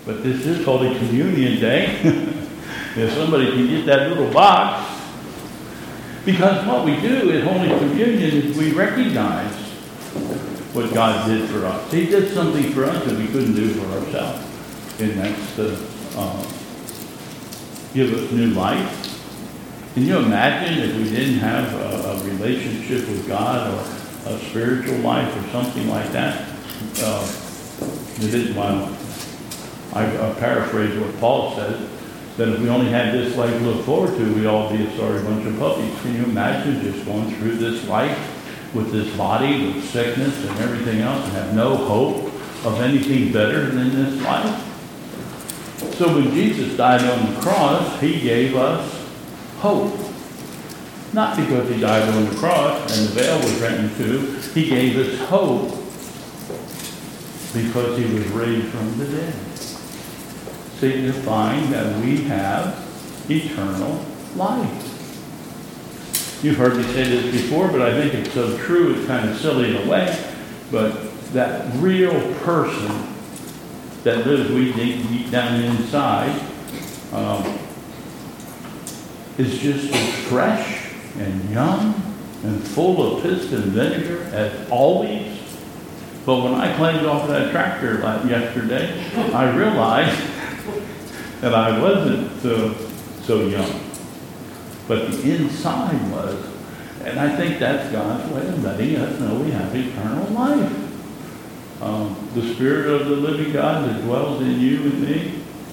But this is Holy Communion Day. If somebody can get that little box. Because what we do at Holy Communion is we recognize what God did for us. He did something for us that we couldn't do for ourselves. And that's to give us new life. Can you imagine if we didn't have a relationship with God or a spiritual life or something like that? I paraphrase what Paul said, that if we only had this life to look forward to, we'd all be a sorry bunch of puppies. Can you imagine just going through this life with this body, with sickness and everything else, and have no hope of anything better than this life? So when Jesus died on the cross, he gave us hope. Not because he died on the cross and the veil was rent in two. He gave us hope because he was raised from the dead, signifying that we have eternal life. You've heard me say this before, but I think it's so true, it's kind of silly in a way, but that real person that lives deep down inside is just as fresh and young and full of piss and vinegar as always. But when I climbed off that tractor yesterday, I realized that I wasn't so young. But the inside was. And I think that's God's way of letting us know we have eternal life. The Spirit of the living God that dwells in you and me.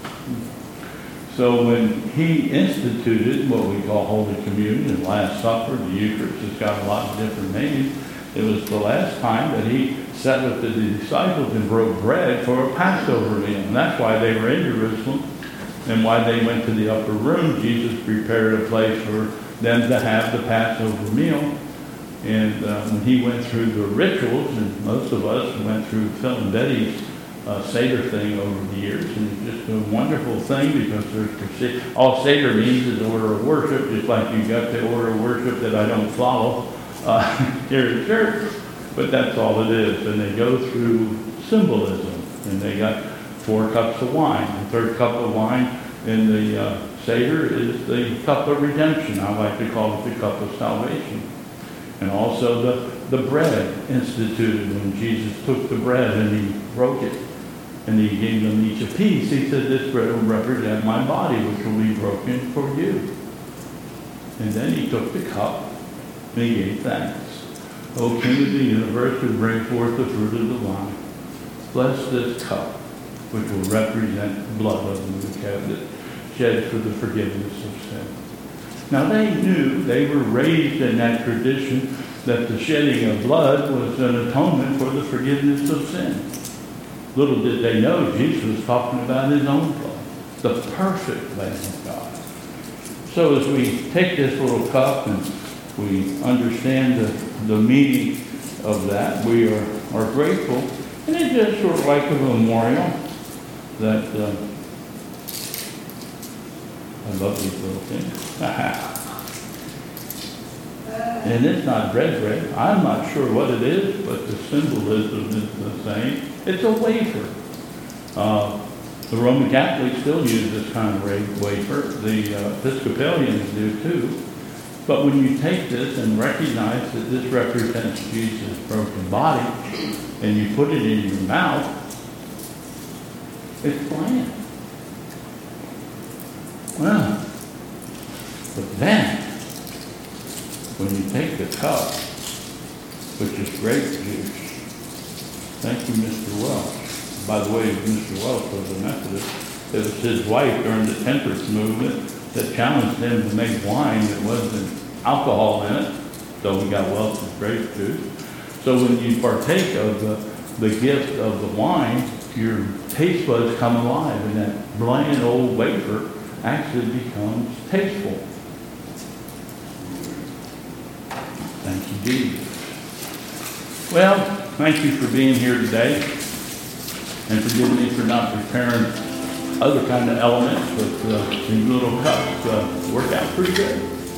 So when he instituted what we call Holy Communion, the Last Supper, the Eucharist, it's got a lot of different names. It was the last time that he sat with the disciples and broke bread for a Passover meal. And that's why they were in Jerusalem and why they went to the upper room. Jesus prepared a place for them to have the Passover meal. And when he went through the rituals, and most of us went through Phil and Betty's Seder thing over the years, and it's just a wonderful thing because all Seder means is order of worship, just like you got the order of worship that I don't follow here at church, but that's all it is. And they go through symbolism, and they got 4 cups of wine. The third cup of wine in the Seder is the cup of redemption. I like to call it the cup of salvation. And also the bread instituted when Jesus took the bread and he broke it. And he gave them each a piece. He said, this bread will represent my body, which will be broken for you. And then he took the cup and he gave thanks. O King of the universe, who bring forth the fruit of the vine, bless this cup, which will represent the blood of the new covenant, shed for the forgiveness of sin. Now they knew, they were raised in that tradition, that the shedding of blood was an atonement for the forgiveness of sin. Little did they know Jesus was talking about his own blood, the perfect Lamb of God. So as we take this little cup and we understand the meaning of that, we are grateful. And it's just sort of like a memorial that I love these little things. And it's not bread. I'm not sure what it is, but the symbolism is the same. It's a wafer. The Roman Catholics still use this kind of wafer. The Episcopalians do too. But when you take this and recognize that this represents Jesus' broken body, and you put it in your mouth, it's bland. Well, but then, when you take the cup, which is grape juice, thank you, Mr. Welch. By the way, Mr. Welch was a Methodist. It was his wife during the temperance movement that challenged him to make wine that wasn't alcohol in it. So we got Welch's grape juice. So when you partake of the gift of the wine, your taste buds come alive, and that bland old wafer actually becomes tasteful. Thank you, Jesus. Well, thank you for being here today, and forgive me for not preparing other kind of elements, but these little cups work out pretty good.